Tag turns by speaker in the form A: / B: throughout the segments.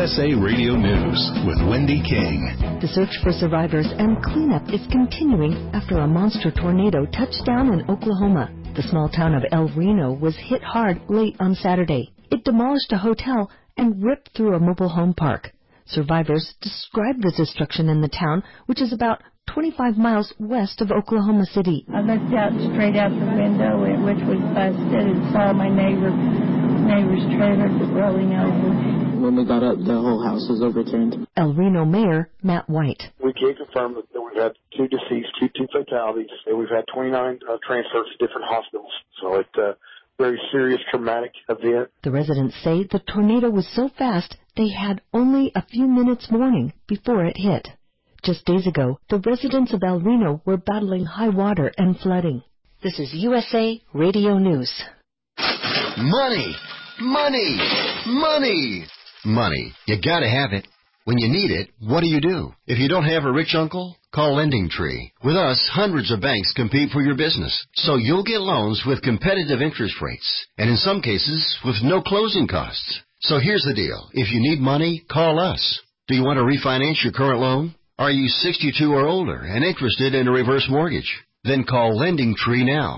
A: USA Radio News with Wendy King.
B: The search for survivors and cleanup is continuing after a monster tornado touched down in Oklahoma. The small town of El Reno was hit hard late on Saturday. It demolished a hotel and ripped through a mobile home park. Survivors described the destruction in the town, which is about 25 miles west of Oklahoma City.
C: I looked out straight out the window, which was busted, and saw my neighbor's trailer rolling over.
D: When we got up, the whole house was overturned.
B: El Reno Mayor Matt White.
E: We can confirm that we've had 2 deceased, two fatalities, and we've had 29 transfers to different hospitals. So it's a very serious, traumatic event.
B: The residents say the tornado was so fast they had only a few minutes warning before it hit. Just days ago, the residents of El Reno were battling high water and flooding. This is USA Radio News.
F: Money! Money! Money! Money. You gotta have it. When you need it, what do? If you don't have a rich uncle, call LendingTree. With us, hundreds of banks compete for your business, so you'll get loans with competitive interest rates, and in some cases, with no closing costs. So here's the deal. If you need money, call us. Do you want to refinance your current loan? Are you 62 or older and interested in a reverse mortgage? Then call LendingTree now.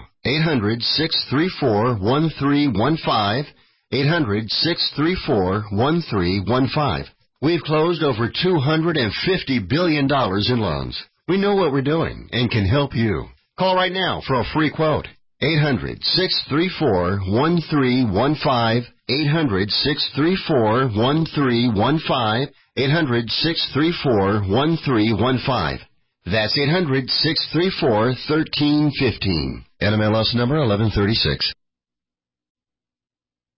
F: 800-634-1315. 800-634-1315. We've closed over $250 billion in loans. We know what we're doing and can help you. Call right now for a free quote. 800-634-1315. 800-634-1315. 800-634-1315. That's 800-634-1315. NMLS number 1136.